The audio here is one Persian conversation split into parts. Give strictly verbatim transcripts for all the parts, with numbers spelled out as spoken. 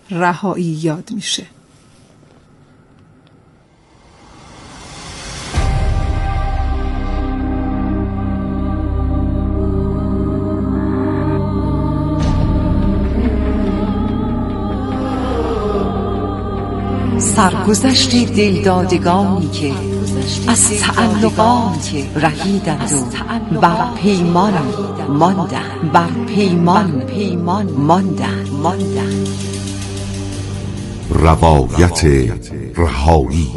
رهایی یاد میشه. سرگذشت دلدادگانی که از تعلقات رهیدند و بر پیمان ماندند بر پیمان پیمان ماندند ماندند روایت رهایی.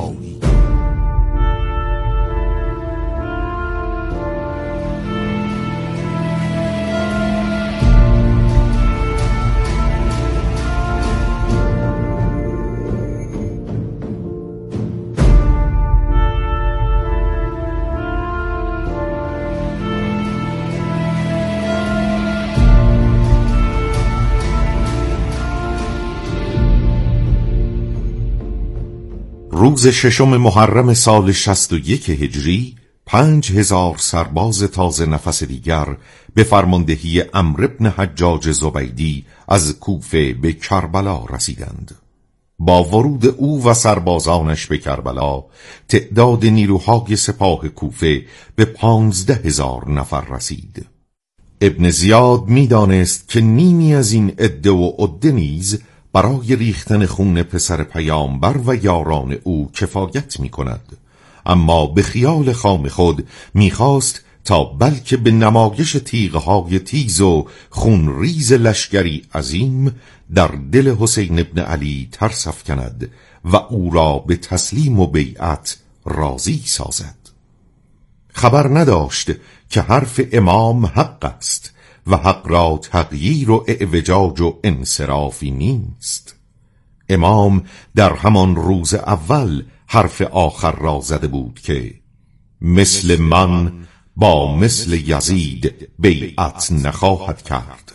روز ششم محرم سال شصت و یک هجری، پنج هزار سرباز تازه نفس دیگر به فرماندهی عمرو بن حجاج زبیدی از کوفه به کربلا رسیدند. با ورود او و سربازانش به کربلا، تعداد نیروهای سپاه کوفه به پانزده هزار نفر رسید. ابن زیاد می دانست که نیمی از این عده و عده نیز برای ریختن خون پسر پیامبر و یاران او کفایت می کند، اما به خیال خام خود می خواست تا بلکه به نمایش تیغهای تیز و خون ریز لشکری عظیم در دل حسین ابن علی ترس افکند و او را به تسلیم و بیعت راضی سازد. خبر نداشت که حرف امام حق است و حق را تغییر و اعوجاج و انصرافی نیست. امام در همان روز اول حرف آخر را زده بود که مثل من با مثل یزید بیعت نخواهد کرد.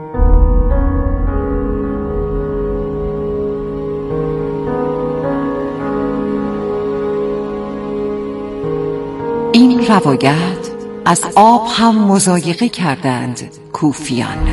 این روایت از آب هم مضایقه کردند کوفیان.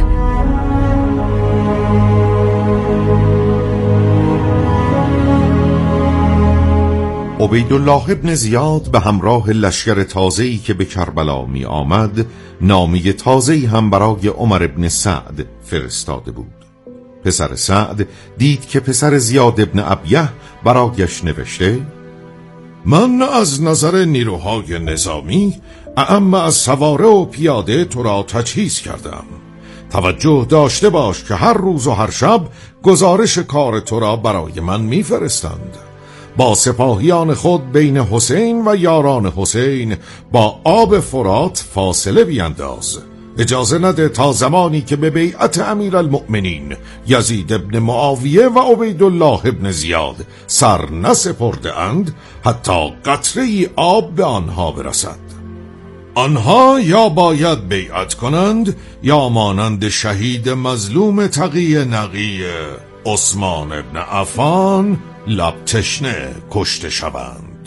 عبیدالله ابن زیاد به همراه لشکر تازه‌ای که به کربلا می آمد، نامه تازه‌ای هم برای عمر ابن سعد فرستاده بود. پسر سعد دید که پسر زیاد ابن ابیه برایش نوشته: من از نظر نیروهای نظامی اعم از سواره و پیاده تو را تجهیز کردم. توجه داشته باش که هر روز و هر شب گزارش کار تو را برای من میفرستند. با سپاهیان خود بین حسین و یاران حسین با آب فرات فاصله بینداز. اجازه نده تا زمانی که به بیعت امیرالمؤمنین یزید ابن معاویه و عبیدالله ابن زیاد سر نسپرده اند حتی قطره آب به آنها برسد. آنها یا باید بیعت کنند یا مانند شهید مظلوم تقی نقی عثمان ابن عفان لب تشنه کشته شوند.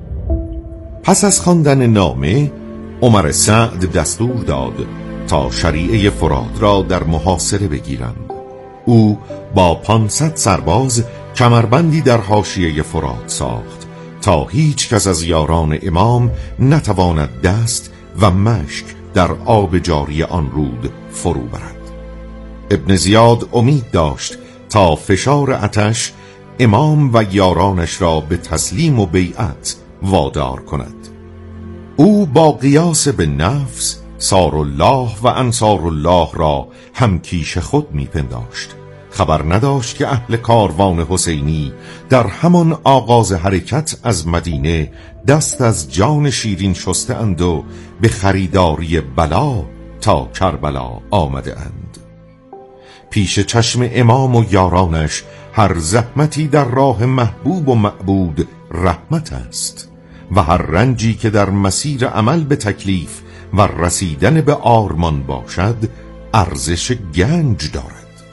پس از خواندن نامه، عمر سعد دستور داد تا شریعه فرات را در محاصره بگیرند. او با پانصد سرباز کمربندی در حاشیه فرات ساخت تا هیچ کس از یاران امام نتواند دست و مشک در آب جاری آن رود فرو برد. ابن زیاد امید داشت تا فشار آتش امام و یارانش را به تسلیم و بیعت وادار کند. او با قیاس به نفس سار الله و انصار الله را همکیش خود میپنداشت. خبر نداشت که اهل کاروان حسینی در همان آغاز حرکت از مدینه دست از جان شیرین شسته اند و به خریداری بلا تا کربلا آمده اند. پیش چشم امام و یارانش هر زحمتی در راه محبوب و معبود رحمت است و هر رنجی که در مسیر عمل به تکلیف و رسیدن به آرمان باشد ارزش گنج دارد.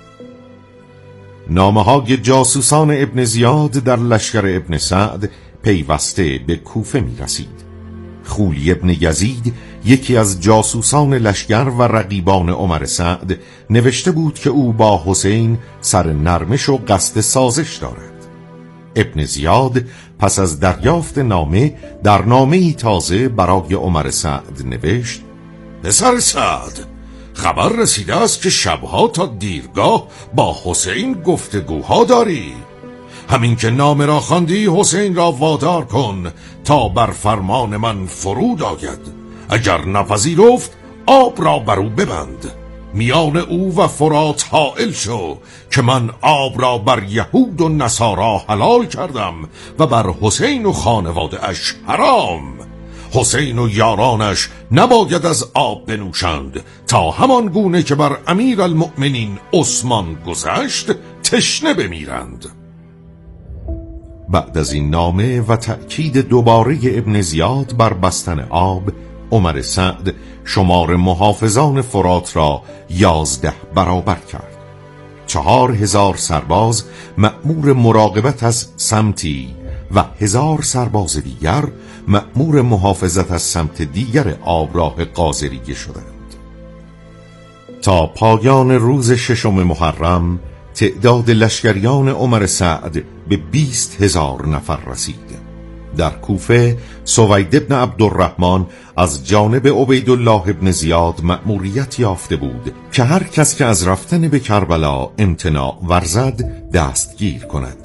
نامه‌های جاسوسان ابن زیاد در لشکر ابن سعد پیوسته به کوفه می رسید. خولی ابن یزید، یکی از جاسوسان لشکر و رقیبان عمر سعد، نوشته بود که او با حسین سر نرمش و قصد سازش دارد. ابن زیاد پس از دریافت نامه در نامه‌ای تازه برای عمر سعد نوشت: پسر سعد، خبر رسیده است که شبها تا دیرگاه با حسین گفتگوها داری. همین که نامه را خواندی، حسین را وادار کن تا بر فرمان من فرود آید. اگر نپذیرفت، آب را بر او ببند، میان او و فرات حائل شو که من آب را بر یهود و نصارا حلال کردم و بر حسین و خانواده اش حرام. حسین و یارانش نباید از آب بنوشند تا همان گونه که بر امیر المؤمنین عثمان گذشت تشنه بمیرند. بعد از این نامه و تأکید دوباره ابن زیاد بر بستن آب، عمر سعد شمار محافظان فرات را یازده برابر کرد. چهار هزار سرباز مأمور مراقبت از سمتی و هزار سرباز دیگر مأمور محافظت از سمت دیگر آبراه قاذریه شدند. تا پایان روز ششم محرم تعداد لشکریان عمر سعد به بیست هزار نفر رسید. در کوفه سوید بن عبدالرحمن از جانب عبیدالله ابن زیاد مأموریت یافته بود که هر کس که از رفتن به کربلا امتناع ورزد دستگیر کند.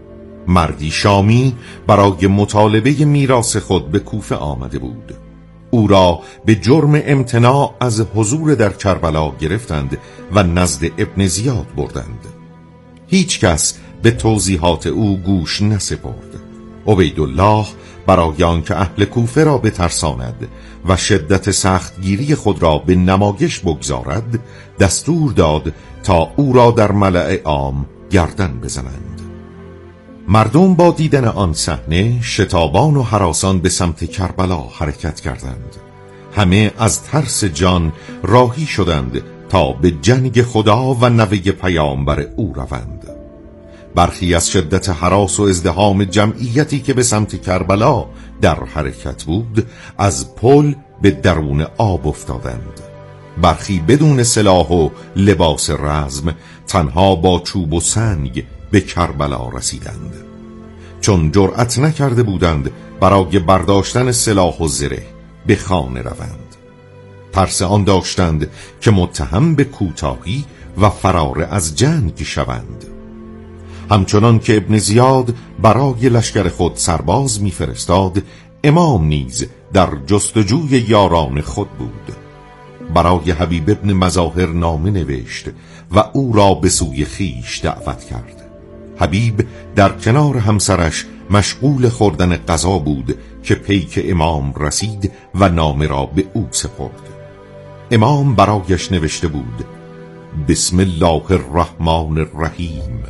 مردی شامی برای مطالبه میراث خود به کوفه آمده بود. او را به جرم امتناع از حضور در کربلا گرفتند و نزد ابن زیاد بردند. هیچ کس به توضیحات او گوش نسپرد. عبیدالله برای آنکه اهل کوفه را بترساند و شدت سختگیری خود را به نمایش بگذارد، دستور داد تا او را در ملأ عام گردن بزنند. مردم با دیدن آن صحنه شتابان و هراسان به سمت کربلا حرکت کردند. همه از ترس جان راهی شدند تا به جنگ خدا و نوه پیامبر او روند. برخی از شدت هراس و ازدحام جمعیتی که به سمت کربلا در حرکت بود از پل به درون آب افتادند. برخی بدون سلاح و لباس رزم تنها با چوب و سنگ به کربلا رسیدند. چون جرأت نکرده بودند برای برداشتن سلاح و زره به خانه روند. ترس آن داشتند که متهم به کوتاهی و فرار از جنگ شوند. همچنان که ابن زیاد برای لشکر خود سرباز می‌فرستاد، امام نیز در جستجوی یاران خود بود. برای حبیب ابن مظاهر نامه نوشت و او را به سوی خیش دعوت کرد. حبیب در کنار همسرش مشغول خوردن غذا بود که پیک امام رسید و نامه را به او سپرد. امام برایش نوشته بود: بسم الله الرحمن الرحیم.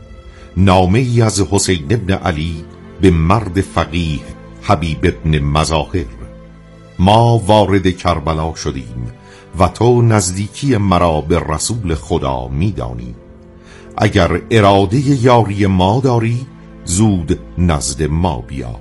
نامه ای از حسین ابن علی به مرد فقیه حبیب ابن مظاهر. ما وارد کربلا شدیم و تو نزدیکی مرا به رسول خدا میدانی. اگر اراده یاری ما داری زود نزد ما بیا.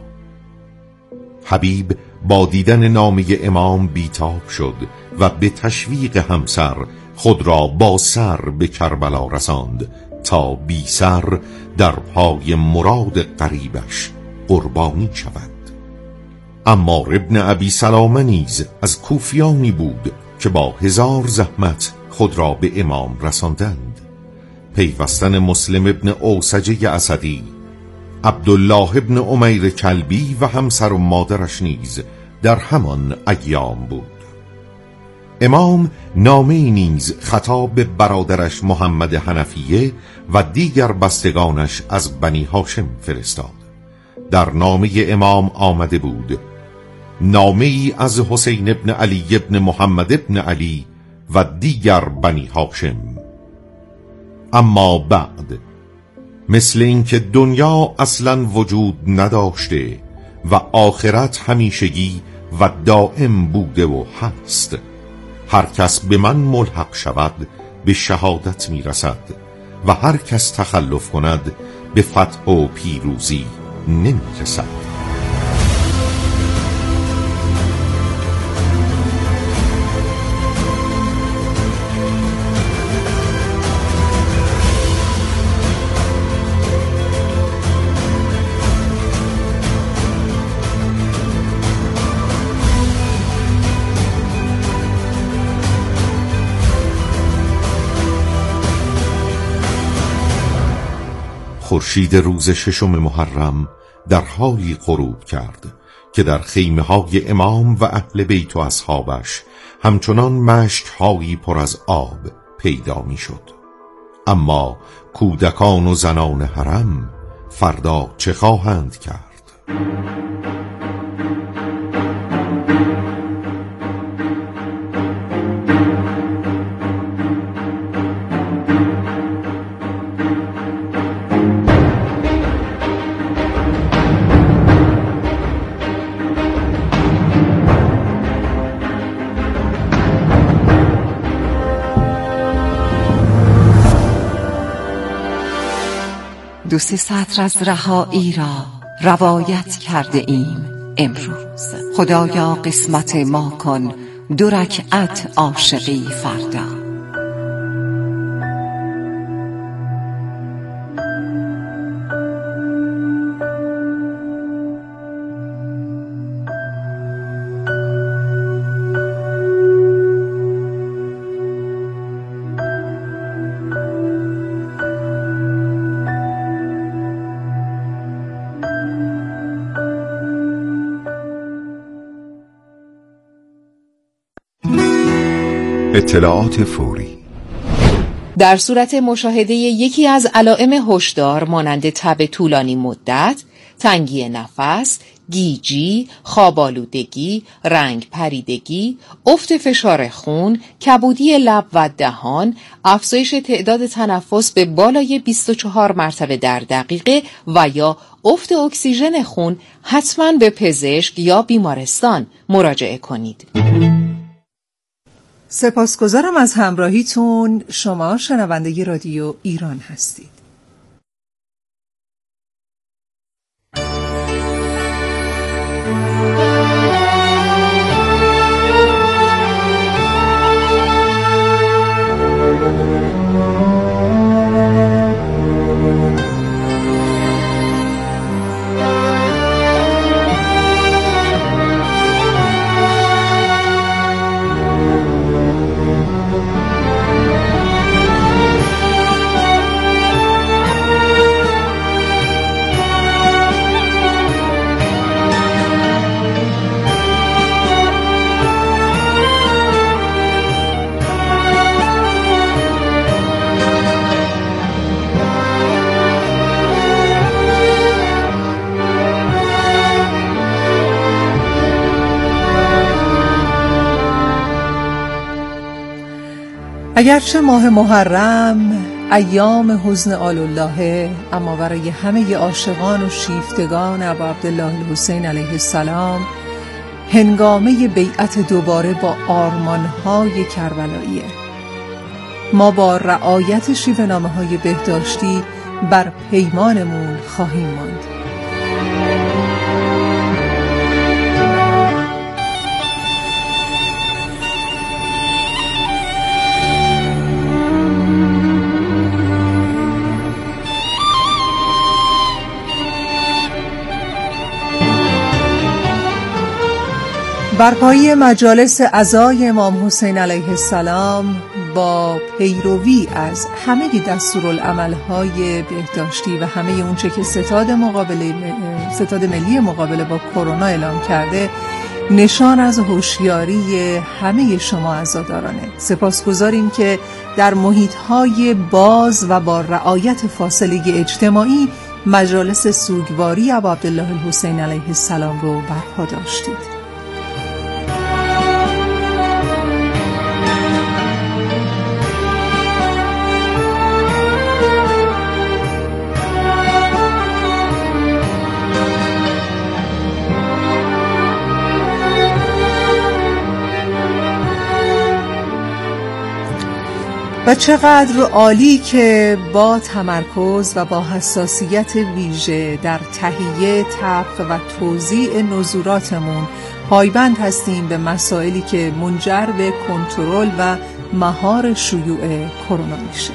حبیب با دیدن نامه امام بیتاب شد و به تشویق همسر خود را با سر به کربلا رساند تا بی سر در پای مراد قریبش قربانی شود. عمار ابن ابی سلامه نیز از کوفیانی بود که با هزار زحمت خود را به امام رساندند. پیوستن مسلم ابن اوسجه اسدی، عبدالله ابن امیر کلبی و همسر و مادرش نیز در همان ایام بود. امام نامه نیز خطاب به برادرش محمد حنفیه و دیگر بستگانش از بنی هاشم فرستاد. در نامه امام آمده بود: نامه ای از حسین ابن علی ابن محمد ابن علی و دیگر بنی هاشم. اما بعد، مثل اینکه دنیا اصلا وجود نداشته و آخرت همیشگی و دائم بوده و هست، هر کس به من ملحق شود به شهادت میرسد و هر کس تخلف کند به فتح و پیروزی نمیرسد. خورشید روز ششم محرم در حالی غروب کرد که در خیمه های امام و اهل بیت و اصحابش همچنان مشک هایی پر از آب پیدا می شد. اما کودکان و زنان حرم فردا چه خواهند کرد؟ دو سه سطر از رهایی را روایت کرده ایم امروز. خدایا قسمت ما کن دو رکعت عاشقی فردا. اطلاعات فوری. در صورت مشاهده یکی از علائم هشدار مانند تب طولانی مدت، تنگی نفس، گیجی، خواب‌آلودگی، رنگ پریدگی، افت فشار خون، کبودی لب و دهان، افزایش تعداد تنفس به بالای بیست و چهار مرتبه در دقیقه و یا افت اکسیژن خون، حتما به پزشک یا بیمارستان مراجعه کنید. سپاسگزارم از همراهیتون. شما شنونده رادیو ایران هستید. اگرچه ماه محرم ایام حزن آل‌الله، اما برای همه عاشقان و شیفتگان ابا عبدالله الحسین علیه السلام هنگامه بیعت دوباره با آرمان‌های کربلاییه. ما با رعایت شیوه‌نامه‌های بهداشتی بر پیمانمون خواهیم ماند. برپایی مجالس عزای امام حسین علیه السلام با پیروی از همه دستورالعمل‌های بهداشتی و همه اونچه که ستاد مقابله ستاد ملی مقابله با کرونا اعلام کرده نشان از هوشیاری همه شما عزادارانه. سپاسگزاریم که در محیط‌های باز و با رعایت فاصله اجتماعی مجالس سوگواری ابا عبدالله الحسین علیه السلام رو برپا داشتید. و چقدر عالی که با تمرکز و با حساسیت ویژه در تهیه، طبخ و توزیع نزولاتمون پایبند هستیم به مسائلی که منجر به کنترل و مهار شیوع کرونا میشه.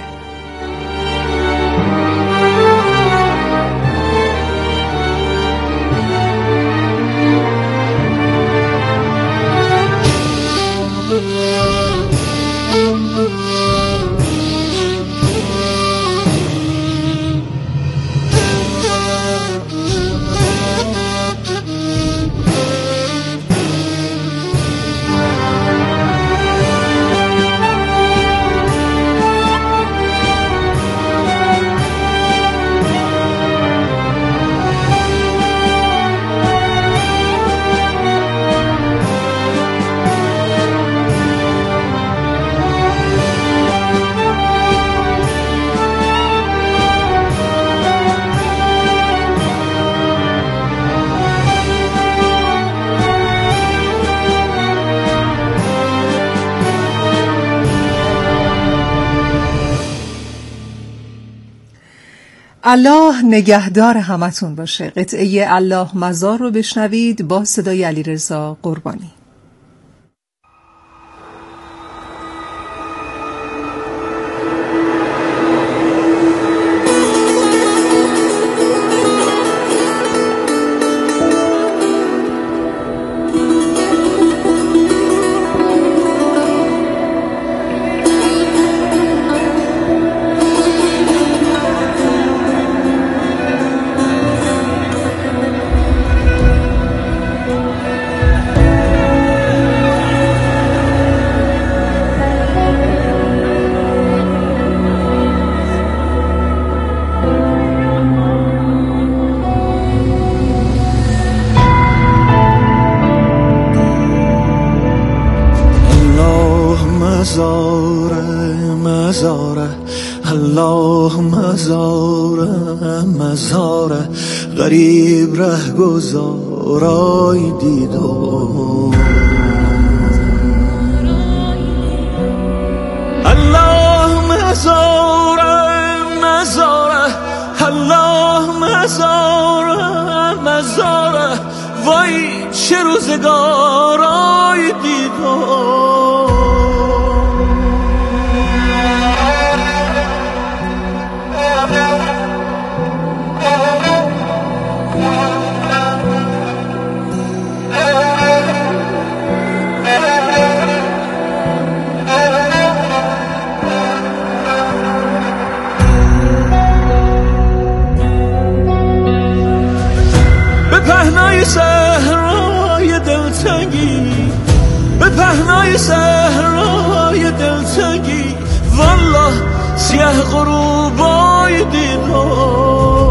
الله نگهدار همتون باشه. قطعه الله مزار رو بشنوید با صدای علیرضا قربانی. مزاره مزاره الله مزاره مزاره غریب ره گذارای دیدم الله مزاره مزاره الله مزاره مزاره وای چه روزگارای دیدم پهنای صحرای دلتنگی به پهنای صحرای دلتنگی والله سیاه غروبای دیدم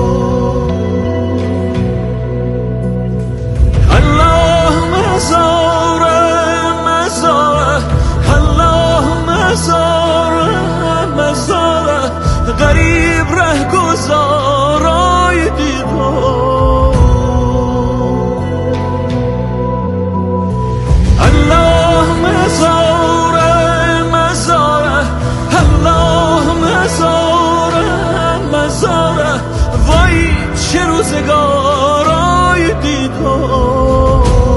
الله مزاره مزاره الله مزاره مزاره غریب ره گذارای دیدم مزاره مزاره الله مزاره مزاره وای چه روزگارای دیدم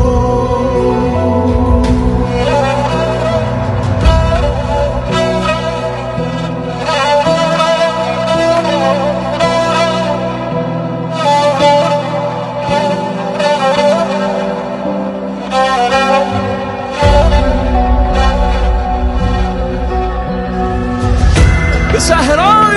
صحرای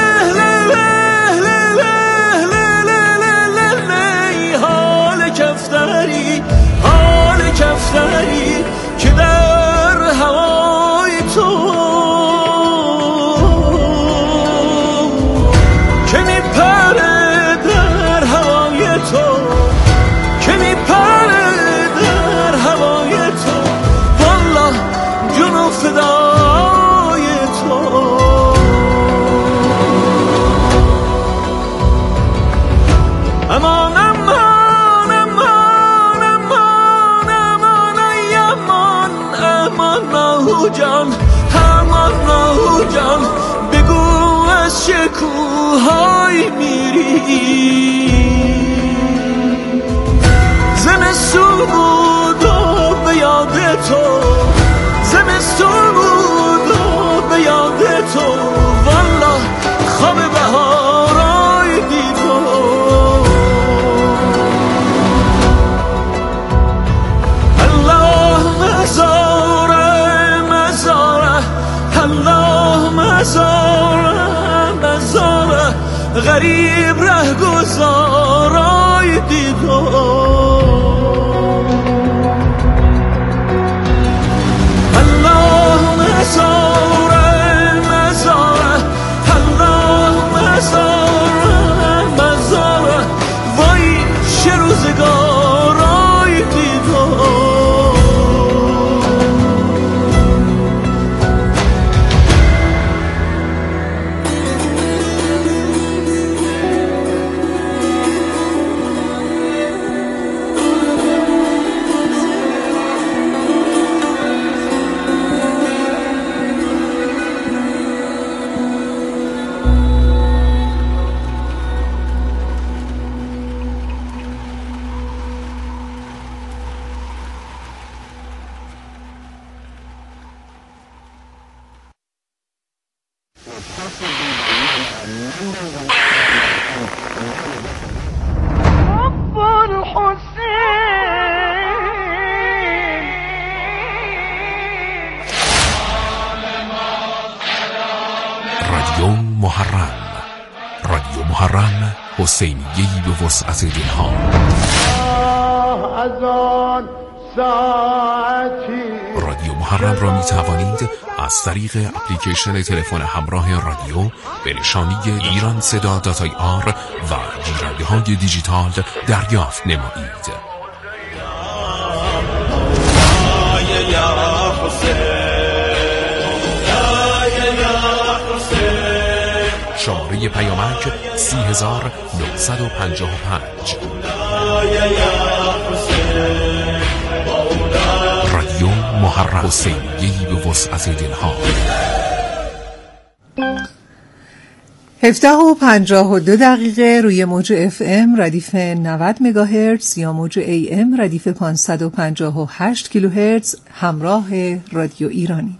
حال کفتری حال کفتری که در هوای تو که میپره در هوای تو که میپره در هوای تو والله جنو فدای تو امان امان امان امان امان ای امان امان نهو جان امان نهو جان بگو از چه کوهای میری زمستون بود و به یاد تو زمستون بود و به یاد تو والله خواب بهارای دیدم مزاره مزاره الله مزاره مزاره غریب ره گذارای دیدم الله مزاره مزاره الله مزاره مزاره وای چه روزگارای دیدم محرم، حسینیه‌ای به وسعت دلها. از آن ساعتی رادیو محرم را می توانید از طریق اپلیکیشن تلفن همراه رادیو به نشانی ایران صدا دات آی آر و گیرنده های دیجیتال دریافت نمایید. شماره پیامک سی هزار نهصد و پنجاه و پنج. رادیو محرم، حسینیه‌ای به وسعت دلها. هفده و پنجاه و دو دقیقه روی موج اف ام ردیف نود مگاهرتز یا موج ای ام ردیف پانصد و پنجاه و هشت کیلوهرتز همراه رادیو ایرانید.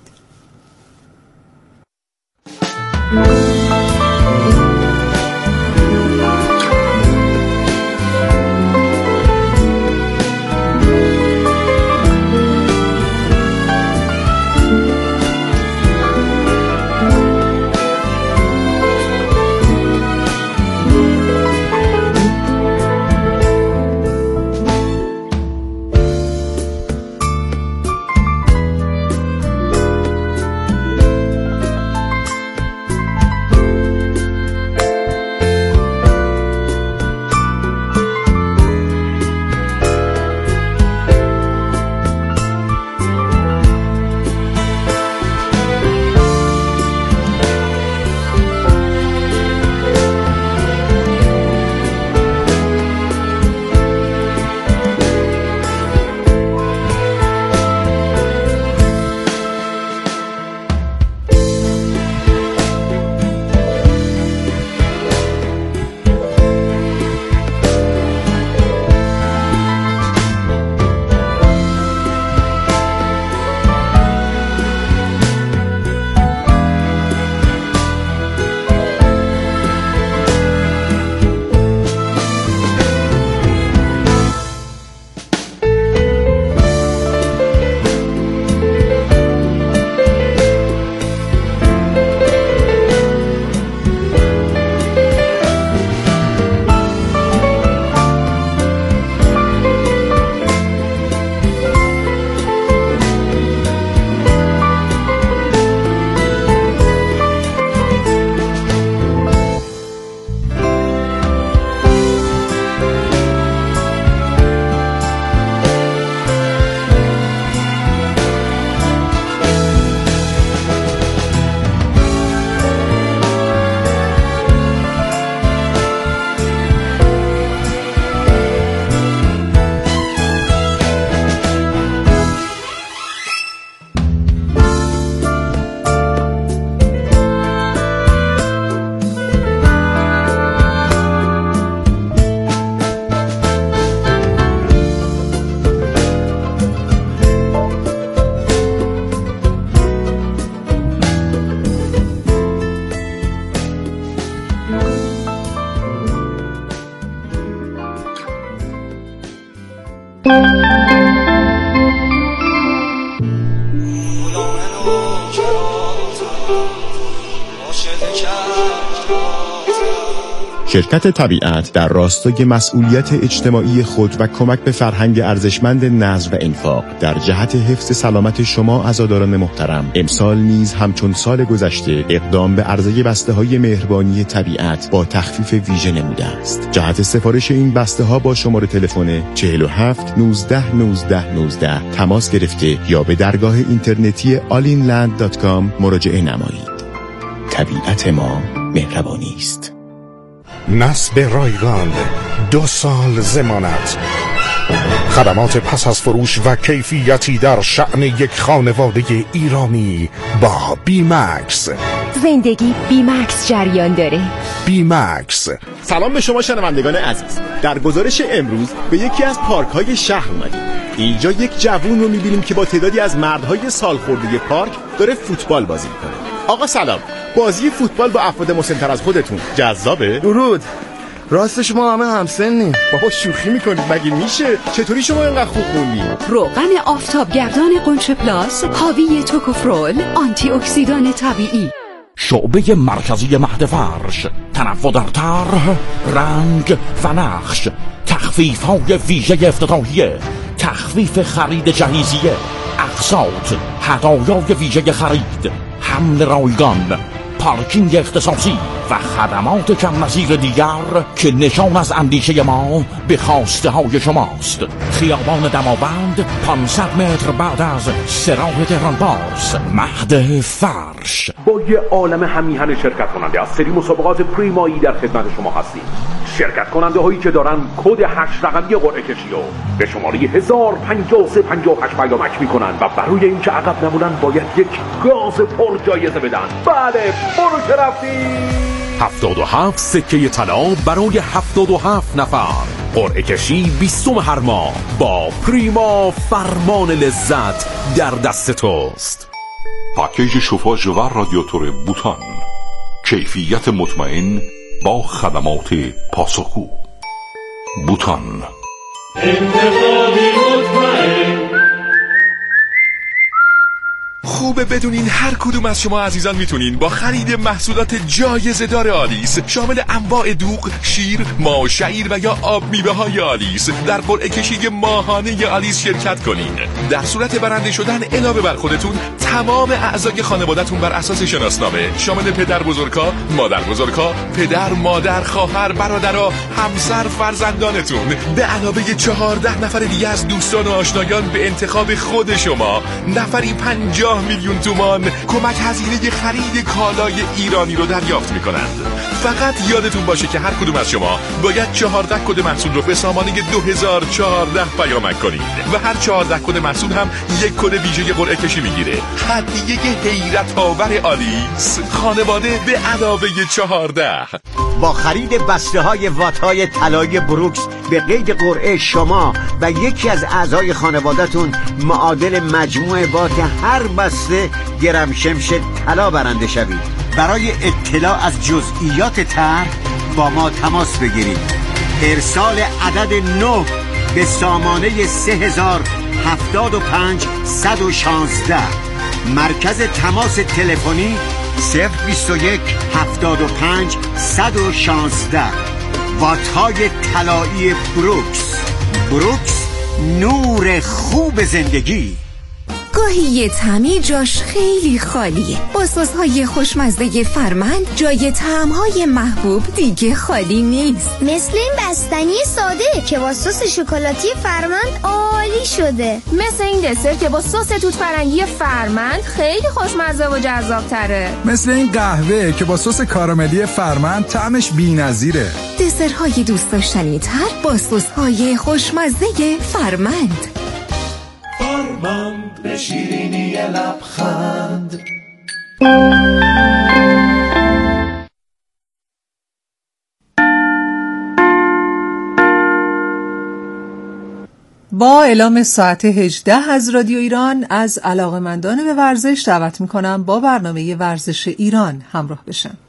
شرکت طبیعت در راستای مسئولیت اجتماعی خود و کمک به فرهنگ ارزشمند نظم و انفاق در جهت حفظ سلامت شما عزاداران محترم، امسال نیز همچون سال گذشته اقدام به عرضه بسته‌های مهربانی طبیعت با تخفیف ویژه نموده است. جهت سفارش این بسته‌ها با شماره تلفن چهل و هفت نوزده نوزده نوزده تماس گرفته یا به درگاه اینترنتی آل این لند دات کام مراجعه نمایید. طبیعت ما مهربانی است. نصب رایگان، دو سال ضمانت، خدمات پس از فروش و کیفیتی در شأن یک خانواده ایرانی با بیمکس. زندگی بیمکس جریان داره. بیمکس. سلام به شما شنوندگان عزیز. در گزارش امروز به یکی از پارک‌های شهر اومدیم. اینجا یک جوون رو می‌بینیم که با تعدادی از مردهای سالخورده پارک داره فوتبال بازی می‌کنه. آقا سلام. بازی فوتبال با افراد مسن‌تر از خودتون جذابه؟ درود. راستش ما همه همسنیم. بابا شوخی میکنید مگه میشه؟ چطوری شما اینقدر خوب خوندی؟ روغن آفتابگردان قنچه پلاس حاوی توکوفرول، آنتی اکسیدان طبیعی. شعبه مرکزی مهد فرش، تنوع در طرح، رنگ و نقش، تخفیف های ویژه افتتاحیه، تخفیف خرید جهیزیه، اقساط، هدایای ویژه خرید، حمل رایگان، پارکینگ اختصاصی و خدمات کم نظیر دیگر که نشان از اندیشه ما به خواسته های شماست. خیابان دماوند، پانصد متر بعد از سراح تهران پارس، مهد فرش. با یه عالم همیهن شرکت کننده از سری مسابقات پریمایی در خدمت شما هستیم. شرکت کننده هایی که دارن کد هشت رقمی قرعه کشی رو به شماره هزار و پنجاه و سه پنجاه و هشت پیامک میکنن و برای اینکه عقب نمونن باید یک گاز پر جایزه بدن. بله، برو که رفتی. هفتاد و هفت سکه طلا برای هفتاد و هفت نفر. قرعه کشی بیستم هر ماه با پریما. فرمان لذت در دست توست. پاکیج شوفاژ و رادیاتور بوتان، کیفیت مطمئن با خدمات پاسخگو. بوتان، انتخابی مطمئن. خوبه بدونین هر کدوم از شما عزیزان میتونین با خرید محصولات جایزه دار آلیس شامل انواع دوغ، شیر، ماه و شعیر و یا آب میوه های آلیس در قرعه کشی ماهانه آلیس شرکت کنین. در صورت برنده شدن علاوه بر خودتون تمام اعضای خانواده‌تون بر اساس شناسنامه شامل پدر بزرگا، مادر بزرگا، پدر، مادر، خواهر، برادرها، همسر، فرزندانتون به علاوه چهارده نفر دیگه از دوستان و آشنایان به انتخاب خود شما نفری پنجاه میلیون تومان کمک هزینه خرید کالای ایرانی رو دریافت میکنند. فقط یادتون باشه که هر کدوم از شما باید چهارده کد محصول رو به سامانه دو هزار و چهارده پیامک کنید و هر چهارده کد محصول هم یک کد ویژه قرعه کشی میگیره. هدیه حیرت آور آلیس، خانواده به علاوه چهارده. با خرید بسته های وات های طلای بروکس به قید قرعه شما و یکی از اعضای خانواده‌تون معادل مجموع وات هر بسته گرم شمش طلا برنده شوید. برای اطلاع از جزئیات طرح با ما تماس بگیرید. ارسال عدد نه به سامانه سه هزار هفتاد و پنج صد و شانزده. مرکز تماس تلفنی صفر بیست و یک هفتاد و پنج صد و شانزده. وات‌های طلایی بروکس. بروکس، نور خوب زندگی. گاهی یه تعمیر جاش خیلی خالیه. با سس‌های خوشمزه فرمند جای طعم‌های محبوب دیگه خالی نیست. مثل این بستنی ساده که با سس شکلاتی فرمند عالی شده. مثل این دسر که با سس توت فرنگی فرمند خیلی خوشمزه و جذاب تره. مثل این قهوه که با سس کاراملی فرمند طعمش بی‌نظیره. دسرهای دوست داشتنی تر با سس‌های خوشمزه فرمند. فرمند به شیرینی لبخند. با اعلام ساعت هجده از رادیو ایران از علاقه‌مندان به ورزش دعوت می‌کنم با برنامه ورزش ایران همراه بشن.